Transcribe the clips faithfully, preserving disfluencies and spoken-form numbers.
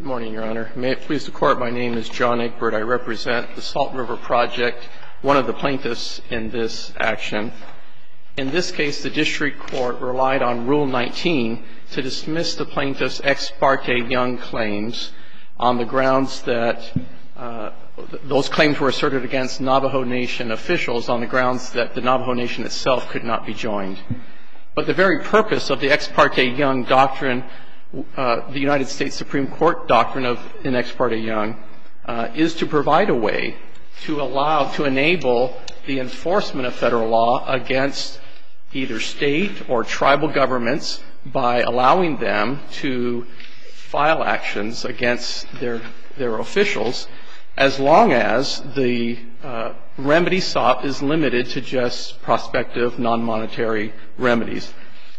Good morning, Your Honor. May it please the Court, my name is John Egbert. I represent the Salt River Project, one of the plaintiffs in this action. In this case, the district court relied on Rule nineteen to dismiss the plaintiff's ex parte Young claims on the grounds that uh, those claims were asserted against Navajo Nation officials on the grounds that the Navajo Nation itself could not be joined. But the very purpose of the ex parte Young doctrine, uh, the United States Supreme Court doctrine of in ex parte Young, uh, is to provide a way to allow, to enable the enforcement of federal law against either state or tribal governments by allowing them to file actions against their, their officials as long as the uh, remedy sought is limited to just prospective non-monetary remedies.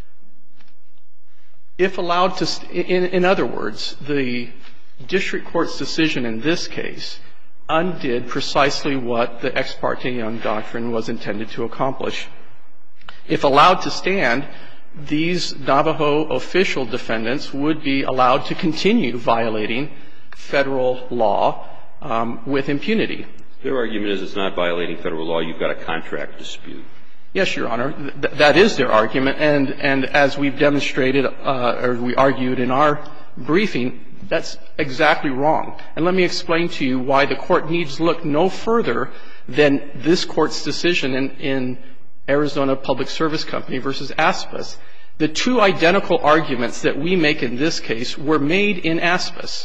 If allowed to, st- in, in other words, the district court's decision in this case undid precisely what the ex parte Young doctrine was intended to accomplish. If allowed to stand, these Navajo official defendants would be allowed to continue violating federal law um, with impunity. Their argument is it's not violating federal law. You've got a contract dispute. Yes, Your Honor. Th- that is their argument. And, and as we've demonstrated, uh, or we argued in our briefing, that's exactly wrong. And let me explain to you why the Court needs look no further than this Court's decision in, in Arizona Public Service Company versus ASPAS. The two identical arguments that we make in this case were made in ASPAS.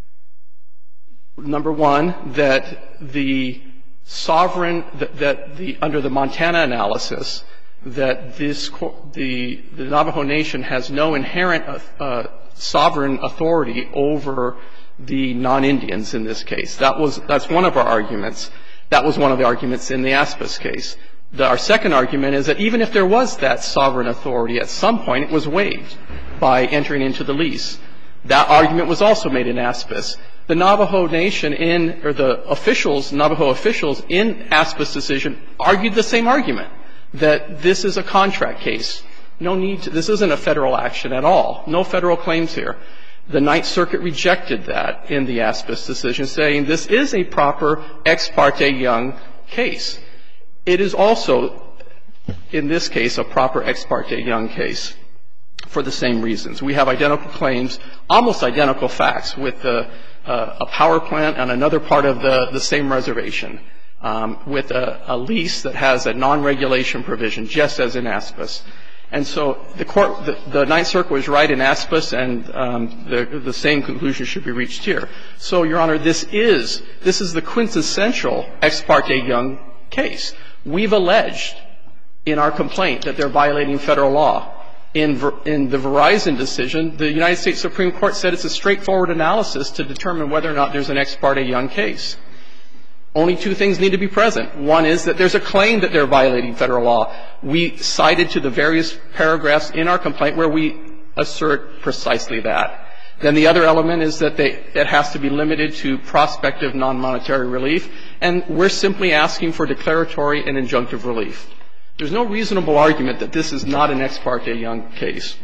Number one, that the sovereign, that, that the, under the Montana analysis, that this, the, the Navajo Nation has no inherent uh, sovereign authority over the non-Indians in this case. That was, that's one of our arguments. That was one of the arguments in the ASPAS case. The, our second argument is that even if there was that sovereign authority, at some point it was waived by entering into the lease. That argument was also made in ASPAS. The Navajo Nation in, or the officials, Navajo officials in ASPAS decision argued the same argument, that this is a contract case. No need to, this isn't a federal action at all. No federal claims here. The Ninth Circuit rejected that in the ASPAS decision, saying this is a proper ex parte Young case. It is also, in this case, a proper ex parte Young case for the same reasons. We have identical claims, almost identical facts, with the, uh, a power plant on another part of the, the same reservation, um, with a, a lease that has a non-regulation provision, just as in ASPAS. And so the court, the, the Ninth Circuit was right in ASPAS, and um, the, the same conclusion should be reached here. So, Your Honor, this is this is the quintessential ex parte Young case. We've alleged in our complaint that they're violating federal law. In, in the Verizon decision, the United States Supreme Court said it's a straightforward analysis to determine whether or not there's an ex parte Young case. Only two things need to be present. One is that there's a claim that they're violating federal law. We cited to the various paragraphs in our complaint where we assert precisely that. Then the other element is that they, it has to be limited to prospective non-monetary relief, and we're simply asking for declaratory and injunctive relief. There's no reasonable argument that this is not an ex parte Young case.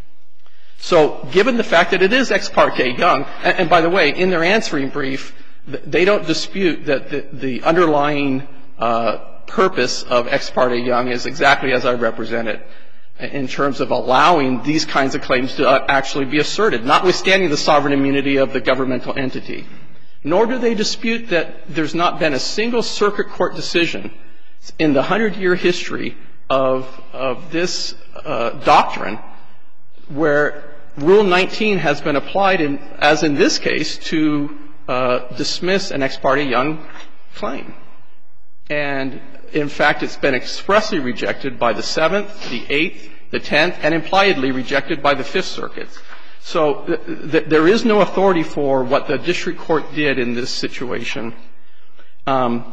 So given the fact that it is ex parte Young, and, and by the way, in their answering brief, they don't dispute that the, the underlying uh, purpose of ex parte Young is exactly as I represent it, in terms of allowing these kinds of claims to actually be asserted, notwithstanding the sovereign immunity of the governmental entity. Nor do they dispute that there's not been a single circuit court decision in the hundred-year history of, of this uh, doctrine where Rule nineteen has been applied, in, as in this case, to uh, dismiss an ex parte Young claim. And, in fact, it's been expressly rejected by the Seventh, the Eighth, the Tenth, and impliedly rejected by the Fifth Circuit. So th- th- there is no authority for what the district court did in this situation. Um,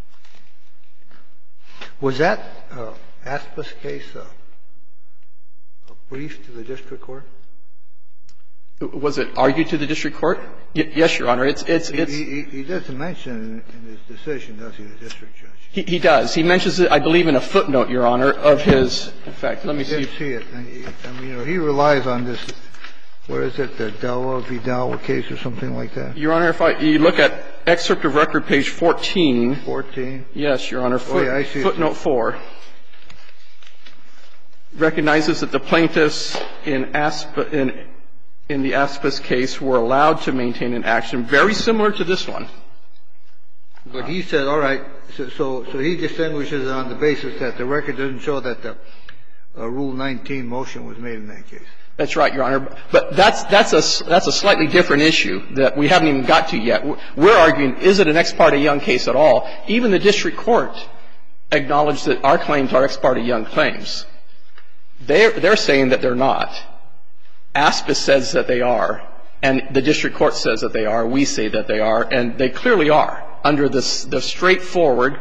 Was that uh, ASPAS case uh, a brief to the district court? Was it argued to the district court? Y- yes, Your Honor. It's it's it's. He, he, he doesn't mention in his decision, does he, the district judge? He, he does. He mentions it, I believe, in a footnote, Your Honor, of his. In fact, let me I see. did see it. I mean, you know, he relies on this What is it, the Dawa Vidal case or something like that? Your Honor, if I, you look at excerpt of record, page fourteen. fourteen? Yes, Your Honor. Oh, yeah, I see it. Footnote four recognizes that the plaintiffs in Asp- in, in the Aspas case were allowed to maintain an action very similar to this one. But he said, all right, so, so, so he distinguishes on the basis that the record doesn't show that the uh, Rule nineteen motion was made in that case. That's right, Your Honor. But that's, that's a, that's a slightly different issue that we haven't even got to yet. We're arguing, is it an ex parte Young case at all? Even the district court acknowledged that our claims are ex parte Young claims. They're, they're saying that they're not. Aspas says that they are, and the district court says that they are. We say that they are, and they clearly are under this, the straightforward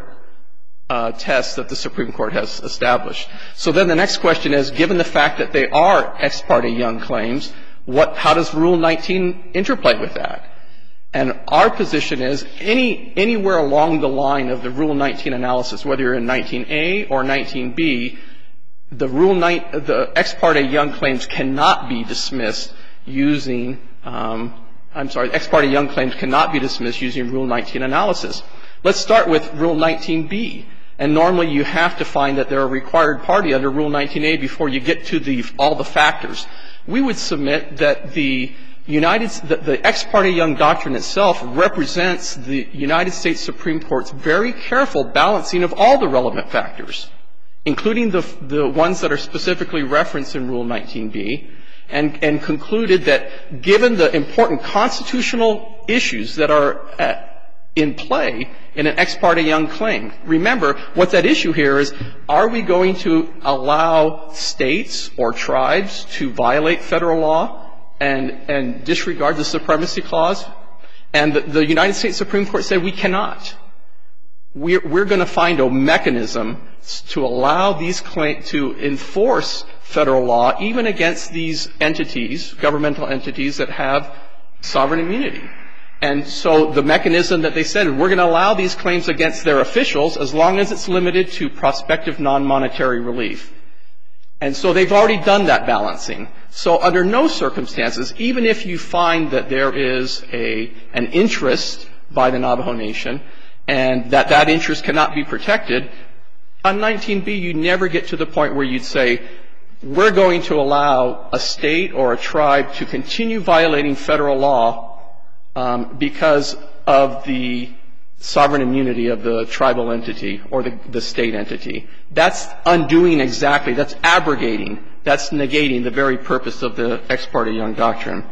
uh, test that the Supreme Court has established. So then the next question is, given the fact that they are ex parte Young claims, what, how does Rule nineteen interplay with that? And our position is, any, anywhere along the line of the Rule nineteen analysis, whether you're in nineteen A or nineteen B, the Rule nine, the ex parte Young claims cannot be dismissed using, um, I'm sorry, ex parte Young claims cannot be dismissed using Rule nineteen analysis. Let's start with Rule nineteen B. And normally you have to find that they're a required party under Rule nineteen A before you get to the, all the factors. We would submit that the United, the, the ex parte Young doctrine itself represents the United States Supreme Court's very careful balancing of all the relevant factors, including the, the ones that are specifically referenced in Rule nineteen B, and, and concluded that given the important constitutional issues that are at, in play in an ex parte Young claim. Remember, what's at issue here is, are we going to allow states or tribes to violate federal law and, and disregard the Supremacy Clause? And the, the United States Supreme Court said we cannot. We're, we're going to find a mechanism to allow these claims to enforce federal law even against these entities, governmental entities that have sovereign immunity. And so the mechanism that they said, we're going to allow these claims against their officials as long as it's limited to prospective non-monetary relief. And so they've already done that balancing. So under no circumstances, even if you find that there is a, an interest by the Navajo Nation and that that interest cannot be protected, on nineteen B you never get to the point where you'd say, we're going to allow a state or a tribe to continue violating federal law Um, because of the sovereign immunity of the tribal entity or the, the state entity. That's undoing exactly, that's abrogating, that's negating the very purpose of the ex parte Young doctrine.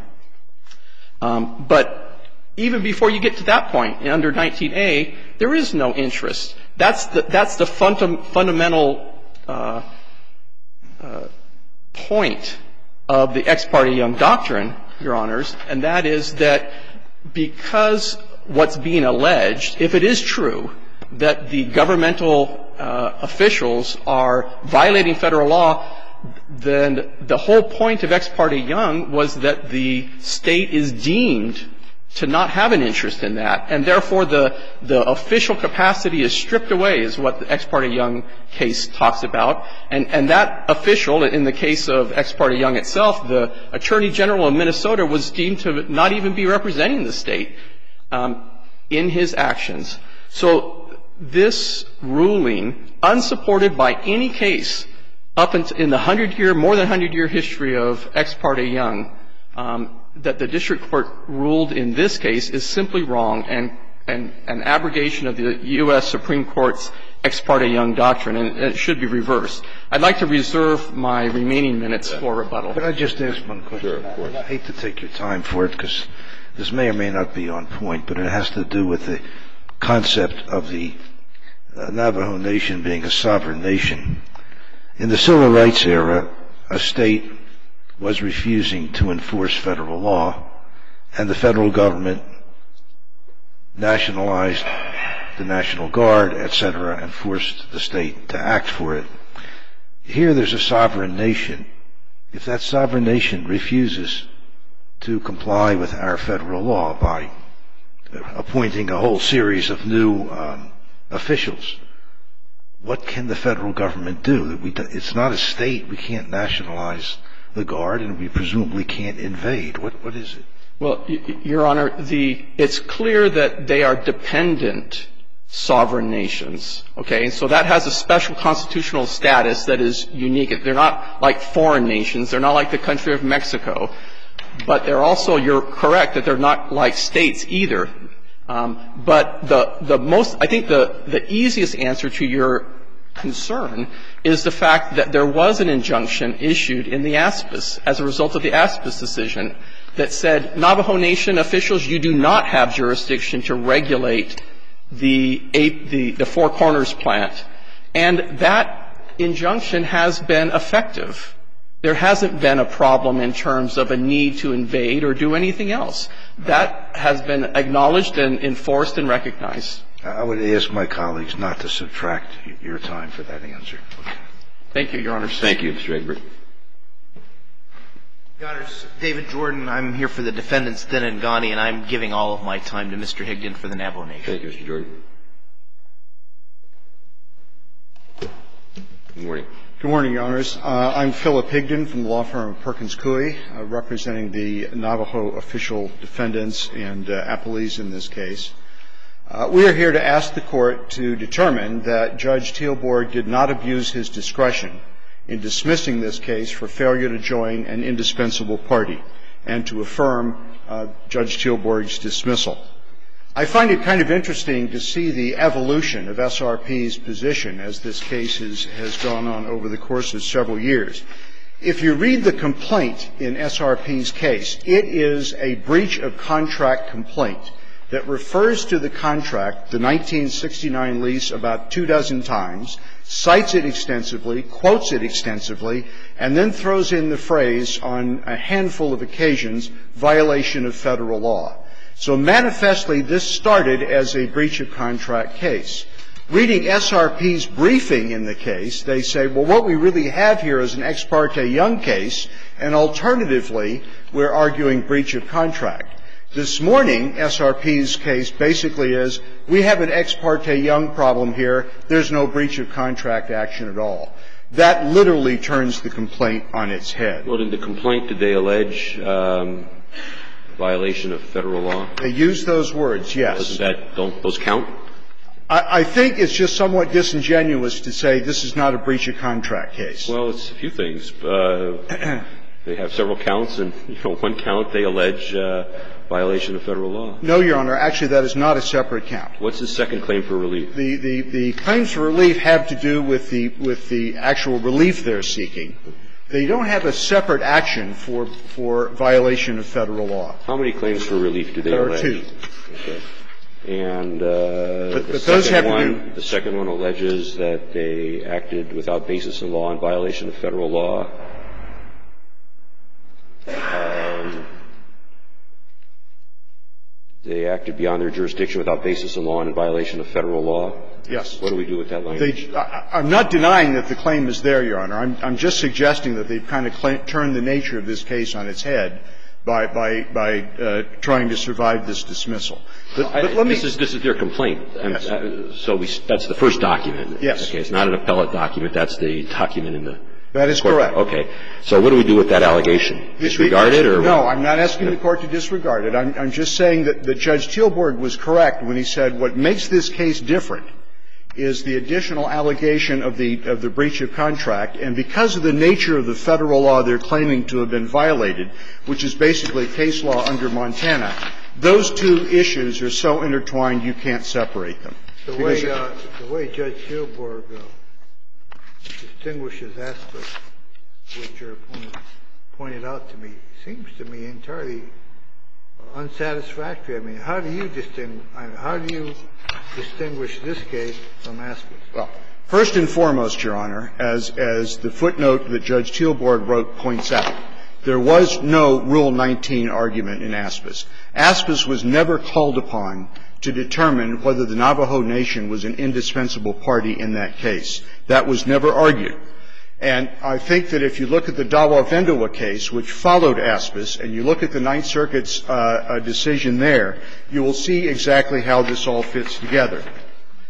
Um, but even before you get to that point, under nineteen A, there is no interest. That's the, that's the funda- fundamental uh, uh, point of the ex parte Young doctrine, Your Honors, and that is that because what's being alleged, if it is true that the governmental uh, officials are violating federal law, then the whole point of ex parte Young was that the state is deemed to not have an interest in that, and therefore the, the official capacity is stripped away, is what the ex parte Young case talks about. And, and that official, in the case of ex parte Young itself, the Attorney General of Minnesota was deemed to not even be representing the state um, in his actions. So this ruling, unsupported by any case up in, in the hundred-year, more than hundred-year history of ex parte Young, um, that the district court ruled in this case is simply wrong and, and an abrogation of the U S Supreme Court's ex parte Young doctrine, and it should be reversed. I'd like to reserve my remaining minutes for rebuttal. Could I just ask one question? Sure, of course. I hate to take your time for it because this may or may not be on point, but it has to do with the concept of the uh, Navajo Nation being a sovereign nation. In the Civil Rights era, a state was refusing to enforce federal law, and the federal government nationalized the National Guard, et cetera, and forced the state to act for it. Here there's a sovereign nation. If that sovereign nation refuses to comply with our federal law by appointing a whole series of new um, officials, what can the federal government do? We, it's not a state. We can't nationalize the Guard, and we presumably can't invade. What What is it? Well, Your Honor, the it's clear that they are dependent sovereign nations, okay? And so that has a special constitutional status that is unique. They're not like foreign nations. They're not like the country of Mexico. But they're also, you're correct, that they're not like states either. Um, but the the most, I think the, the easiest answer to your concern is the fact that there was an injunction issued in the ASPIS as a result of the ASPIS decision that said, Navajo Nation officials, you do not have jurisdiction to regulate the, eight, the, the Four Corners plant. And that injunction has been effective. There hasn't been a problem in terms of a need to invade or do anything else. That has been acknowledged and enforced and recognized. I would ask my colleagues not to subtract your time for that answer. Okay. Thank you, Your Honor. Thank you, Mister Egbert. Your Honors, David Jordan. I'm here for the defendants, Thin and Ghani, and I'm giving all of my time to Mister Higdon for the Navajo Nation. Thank you, Mister Jordan. Good morning. Good morning, Your Honors. Uh, I'm Philip Higdon from the law firm of Perkins Coie, uh, representing the Navajo official defendants and uh, appellees in this case. Uh, we are here to ask the Court to determine that Judge Teelborg did not abuse his discretion in dismissing this case for failure to join an indispensable party and to affirm uh, Judge Teelborg's dismissal. I find it kind of interesting to see the evolution of S R P's position as this case has, has gone on over the course of several years. If you read the complaint in S R P's case, it is a breach of contract complaint that refers to the contract, the nineteen sixty-nine lease, about two dozen times, cites it extensively, quotes it extensively, and then throws in the phrase on a handful of occasions, violation of federal law. So manifestly, this started as a breach of contract case. Reading S R P's briefing in the case, they say, well, what we really have here is an ex parte Young case, and alternatively, we're arguing breach of contract. This morning, S R P's case basically is, we have an ex parte Young problem here. There's no breach of contract action at all. That literally turns the complaint on its head. Well, in the complaint, did they allege um, violation of federal law? They use those words, yes. Doesn't that, don't those count? I, I think it's just somewhat disingenuous to say this is not a breach of contract case. Well, it's a few things. Uh, they have several counts, and, you know, one count they allege uh, violation of federal law. No, Your Honor. Actually, that is not a separate count. What's the second claim for relief? The, the, the claims for relief have to do with the, with the actual relief they're seeking. They don't have a separate action for, for violation of federal law. How many claims for relief do they there allege? There are two. Okay. And uh, but, the, but second those have one, to do the second one alleges that they acted without basis in law in violation of federal law. Um, they acted beyond their jurisdiction without basis in law and in violation of federal law. Yes. What do we do with that language? They, I, I'm not denying that the claim is there, Your Honor. I'm, I'm just suggesting that they've kind of cl- turned the nature of this case on its head by by by uh, trying to survive this dismissal. But, I, but let me. This is this is their complaint. And, Yes. uh, so we, that's the first document. Yes. Okay. It's not an appellate document. That's the document in the. That is court. correct. Okay. So what do we do with that allegation? Disregard it or? No, I'm not asking the Court to disregard it. I'm, I'm just saying that, that Judge Teelborg was correct when he said what makes this case different is the additional allegation of the of the breach of contract, and because of the nature of the federal law they're claiming to have been violated, which is basically case law under Montana, those two issues are so intertwined you can't separate them. The way uh, the way Judge Teelborg uh, distinguishes ASPIS, which your opponent pointed out to me, seems to me entirely unsatisfactory. I mean, how do you distinguish? I mean, how do you distinguish this case from ASPIS? Well, first and foremost, Your Honor, as as the footnote that Judge Teelborg wrote points out, there was no Rule nineteen argument in ASPIS. ASPIS was never called upon to determine whether the Navajo Nation was an indispensable party in that case. That was never argued. And I think that if you look at the Dawa Vendowa case, which followed ASPIS, and you look at the Ninth Circuit's uh, uh, decision there, you will see exactly how this all fits together.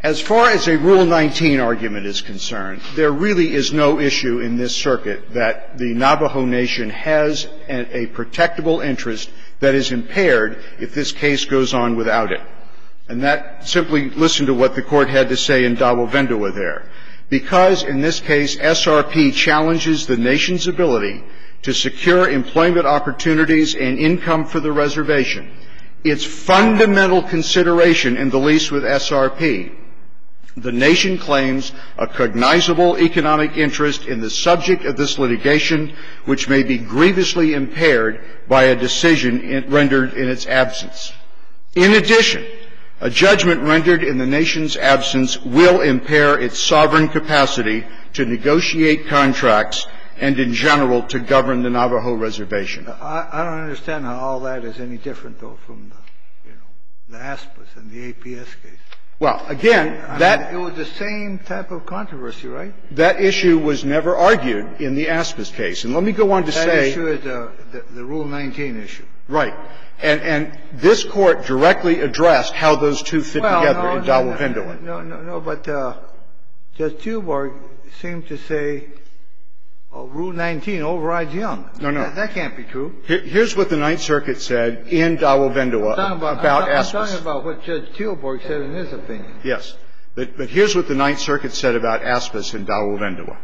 As far as a Rule nineteen argument is concerned, there really is no issue in this circuit that the Navajo Nation has a, a protectable interest that is impaired if this case goes on without it. And that, simply listen to what the Court had to say in Dawo Vendoa there. Because in this case S R P challenges the nation's ability to secure employment opportunities and income for the reservation, its fundamental consideration in the lease with S R P, the nation claims a cognizable economic interest in the subject of this litigation, which may be grievously impaired by a decision in, rendered in its absence. In addition, a judgment rendered in the nation's absence will impair its sovereign capacity to negotiate contracts and, in general, to govern the Navajo reservation. I, I don't understand how all that is any different, though, from the, you know, the ASPIS and the A P S case. Well, again, I that mean, it was the same type of controversy, right? That issue was never argued in the ASPIS case. And let me go on to that say That issue is the, the, the Rule nineteen issue. Right. And, and this Court directly addressed how those two fit well, together no, in no, Dawo no, Vendoa. No, no, no, but uh, Judge Teelborg seemed to say oh, Rule nineteen overrides Young. No, no. That, that can't be true. Here, here's what the Ninth Circuit said in Dawo Vendoa about, about I'm, ASPIS. I'm talking about what Judge Teelborg said in his opinion. Yes. But, but here's what the Ninth Circuit said about ASPIS in Dawo Vendoa.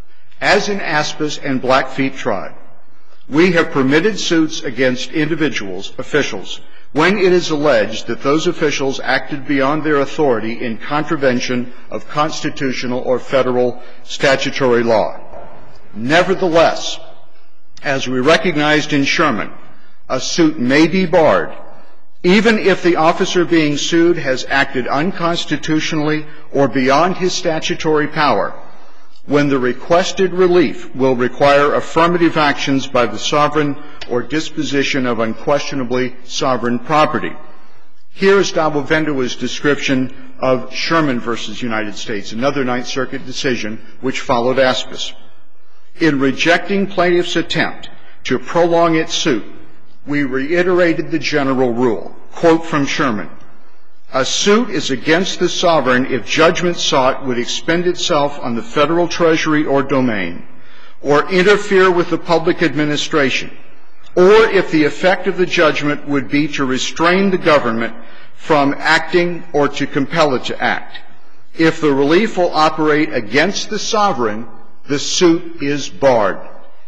As in ASPIS and Blackfeet Tribe, we have permitted suits against individuals, officials, when it is alleged that those officials acted beyond their authority in contravention of constitutional or federal statutory law. Nevertheless, as we recognized in Sherman, a suit may be barred even if the officer being sued has acted unconstitutionally or beyond his statutory power, when the requested relief will require affirmative actions by the sovereign or disposition of unquestionably sovereign property. Here is Dawo Vendoa's description of Sherman versus United States, another Ninth Circuit decision which followed ASPIS. In rejecting plaintiff's attempt to prolong its suit, we reiterated the general rule. Quote from Sherman, "A suit is against the sovereign if judgment sought would expend itself on the federal treasury or domain, or interfere with the public administration, or if the effect of the judgment would be to restrain the government from acting or to compel it to act. If the relief will operate against the sovereign, the suit is barred."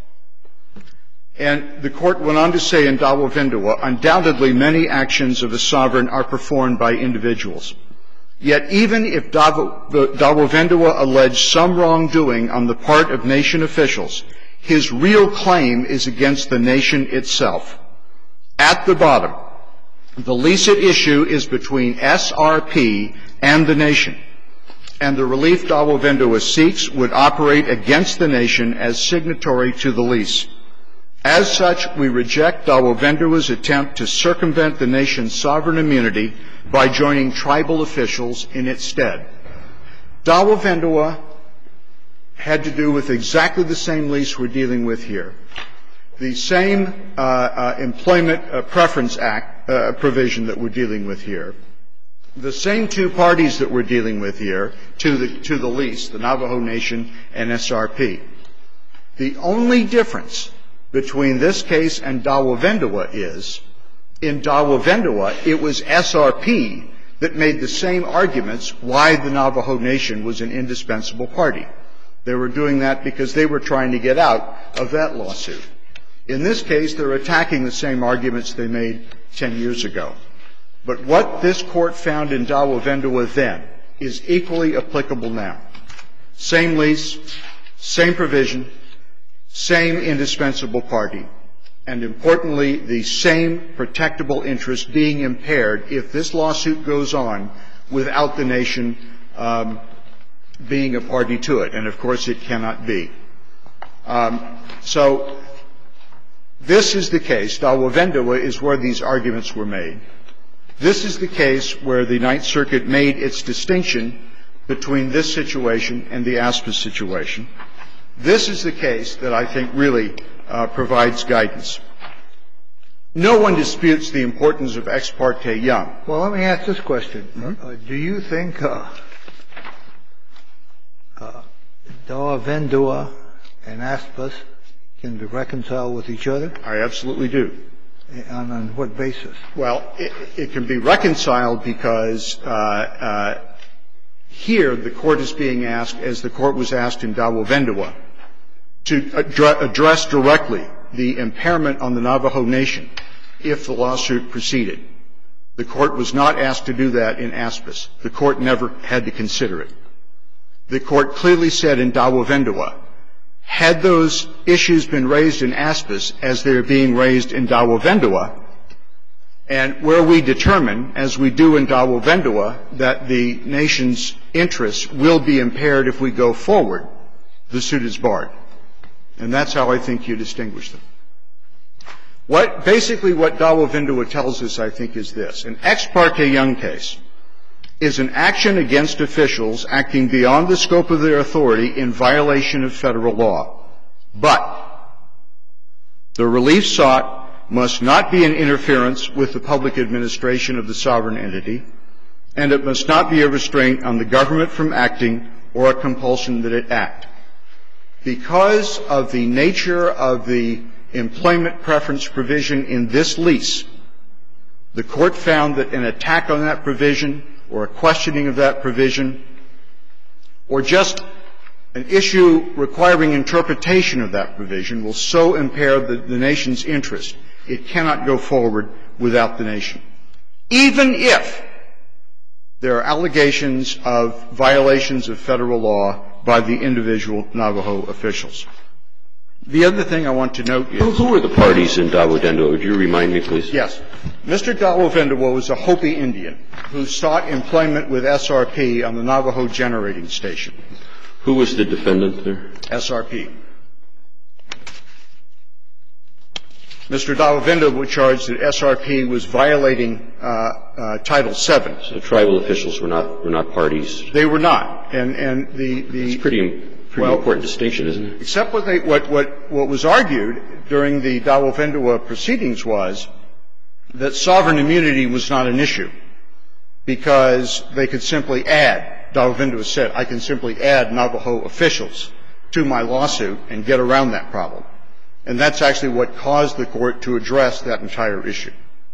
And the Court went on to say in Dawo Vendoa, undoubtedly many actions of the sovereign are performed by individuals. Yet even if Dawo, Dawo Vendoa alleged some wrongdoing on the part of nation officials, his real claim is against the nation itself. At the bottom, the lease at issue is between S R P and the nation, and the relief Dawo Vendoa seeks would operate against the nation as signatory to the lease. As such, we reject Dawo Vendoa's attempt to circumvent the nation's sovereign immunity by joining tribal officials in its stead. Dawo Vendoa had to do with exactly the same lease we're dealing with here. The same uh, uh, Employment uh, Preference Act uh, provision that we're dealing with here. The same two parties that we're dealing with here to the, to the lease, the Navajo Nation and S R P. The only difference between this case and Dawo Vendoa is, in Dawo Vendoa, it was S R P that made the same arguments why the Navajo Nation was an indispensable party. They were doing that because they were trying to get out of that lawsuit. In this case, they're attacking the same arguments they made ten years ago. But what this Court found in Dawo Vendoa then is equally applicable now. Same lease, same provision, same indispensable party, and importantly, the same protectable interest being impaired if this lawsuit goes on without the nation um, being a party to it. And, of course, it cannot be. Um, so this is the case. Dawo Vendoa is where these arguments were made. This is the case where the Ninth Circuit made its distinction between this situation and the ASPIS situation. This is the case that I think really uh, provides guidance. No one disputes the importance of Ex parte Young. Well, let me ask this question. Mm-hmm. Uh, do you think uh, uh, Dawa Vendua and Aspas can be reconciled with each other? I absolutely do. And on what basis? Well, it, it can be reconciled because uh, uh, here the Court is being asked, as the Court was asked in Dawa Vendua, to addre- address directly the impairment on the Navajo Nation if the lawsuit proceeded. The Court was not asked to do that in Aspas. The Court never had to consider it. The Court clearly said in Dawa Vendua, had those issues been raised in Aspas as they're being raised in Dawa Vendua, and where we determine, as we do in Dawa Vendua, that the nation's interests will be impaired if we go forward, the suit is barred. And that's how I think you distinguish them. What, basically what Dawa Vendua tells us, I think, is this. An ex parte Young case is an action against officials acting beyond the scope of their authority in violation of federal law. But the relief sought must not be an interference with the public administration of the sovereign entity, and it must not be a restraint on the government from acting or a compulsion that it act. Because of the nature of the employment preference provision in this lease, the Court found that an attack on that provision or a questioning of that provision or just an issue requiring interpretation of that provision will so impair the, the nation's interest, it cannot go forward without the nation, even if there are allegations of violations of federal law by the individual Navajo officials. The other thing I want to note is... Who were the parties in Dawa Vendua? Would you remind me, please? Yes. Mister Dawa Vendua was a Hopi Indian who sought employment with S R P on the Navajo generating station. Who was the defendant there? S R P. Mister Dawa Vendua was charged that S R P was violating uh, uh, Title seven. So tribal officials were not were not parties. They were not, and and the the. It's pretty pretty well, important distinction, isn't it? Except what they what what what was argued during the Dawa Vendua proceedings was that sovereign immunity was not an issue because they could simply add. Dawa Vendua said, "I can simply add Navajo officials to my lawsuit and get around that problem." And that's actually what caused the Court to address that entire issue.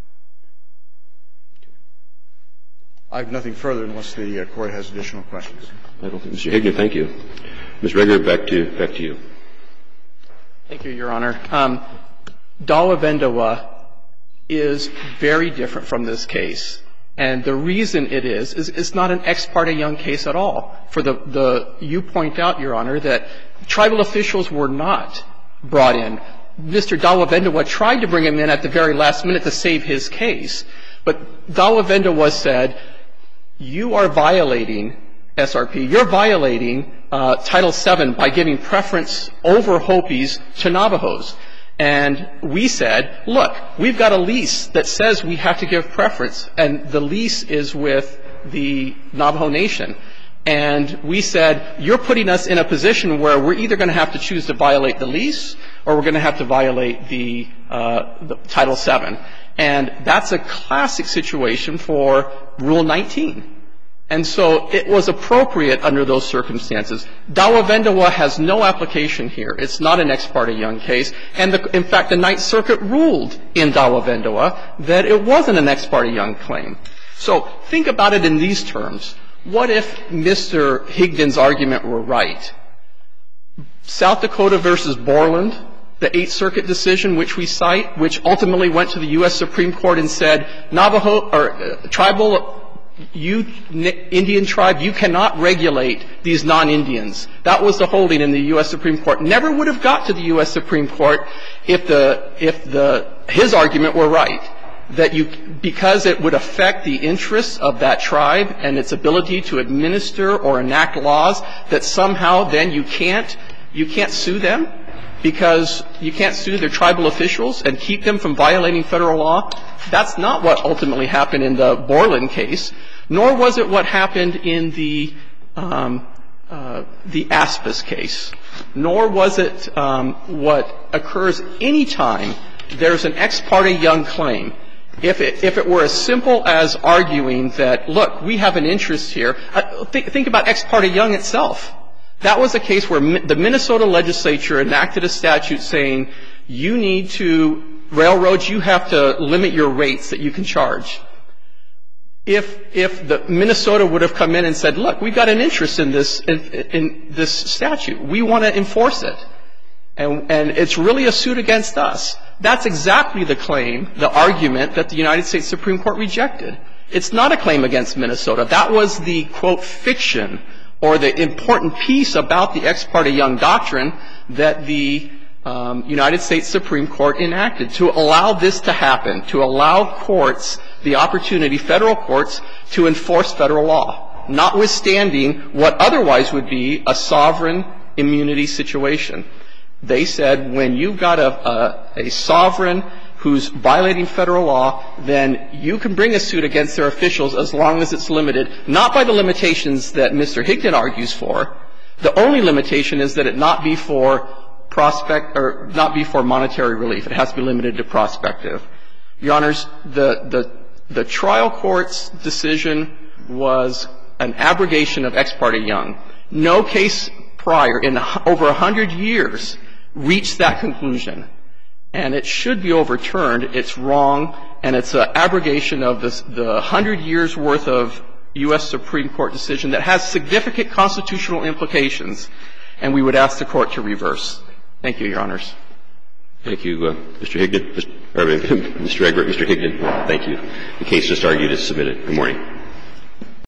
I have nothing further unless the uh, Court has additional questions. I don't think, Mister Higdon, thank you. Miz Reger, back to back to you. Thank you, Your Honor. Um, Dawa Vendua is very different from this case. And the reason it is, is it's not an ex parte Young case at all. For the, the, you point out, Your Honor, that tribal officials were not brought in. Mister Dawa Vendua tried to bring him in at the very last minute to save his case. But Dawa Vendua said, you are violating S R P. You're violating uh, Title seven by giving preference over Hopis to Navajos. And we said, look, we've got a lease that says we have to give preference, and the lease is with the Navajo Nation. And we said, you're putting us in a position where we're either going to have to choose to violate the lease or we're going to have to violate the, uh, the Title seven. And that's a classic situation for Rule nineteen. And so it was appropriate under those circumstances. Dawa Vendua has no application here. It's not an ex parte Young case. And, the, in fact, the Ninth Circuit ruled in Dawa Vendua that it wasn't an ex parte Young claim. So think about it in these terms. What if Mister Higdon's argument were right? South Dakota versus Borland, the Eighth Circuit decision which we cite, which ultimately went to the U S Supreme Court and said, Navajo or uh, tribal, you Indian tribe, you cannot regulate these non-Indians. That was the holding in the U S Supreme Court. Never would have got to the U S Supreme Court if the if the his argument were right. That you, because it would affect the interests of that tribe and its ability to administer or enact laws, that somehow then you can't, you can't sue them because you can't sue their tribal officials and keep them from violating federal law. That's not what ultimately happened in the Borland case, nor was it what happened in the, um, uh, the Aspas case, nor was it um, what occurs any time there's an ex parte Young claim. If it, if it were as simple as arguing that, look, we have an interest here. Uh, think, think about ex parte Young itself. That was a case where the Minnesota legislature enacted a statute saying you need to, railroads, you have to limit your rates that you can charge. If, if the Minnesota would have come in and said, look, we've got an interest in this, in, in this statute. We want to enforce it. And, and it's really a suit against us. That's exactly the claim, the argument that the United States Supreme Court rejected. It's not a claim against Minnesota. That was the, quote, fiction or the important piece about the Ex parte Young doctrine that the um, United States Supreme Court enacted to allow this to happen, to allow courts the opportunity, federal courts, to enforce federal law, notwithstanding what otherwise would be a sovereign immunity situation. They said when you've got a, a, a sovereign who's violating federal law, then you can bring a suit against their officials as long as it's limited, not by the limitations that Mister Higdon argues for. The only limitation is that it not be for prospect or not be for monetary relief. It has to be limited to prospective. Your Honors, the, the, the trial court's decision was an abrogation of Ex parte Young. No case prior in over a hundred years reached that conclusion. And it should be overturned. It's wrong, and it's an abrogation of this, the hundred years' worth of U S Supreme Court decision that has significant constitutional implications, and we would ask the Court to reverse. Thank you, Your Honors. Thank you, uh, Mister Higdon. Mister Egbert, Mister Higdon, thank you. The case just argued is submitted. Good morning.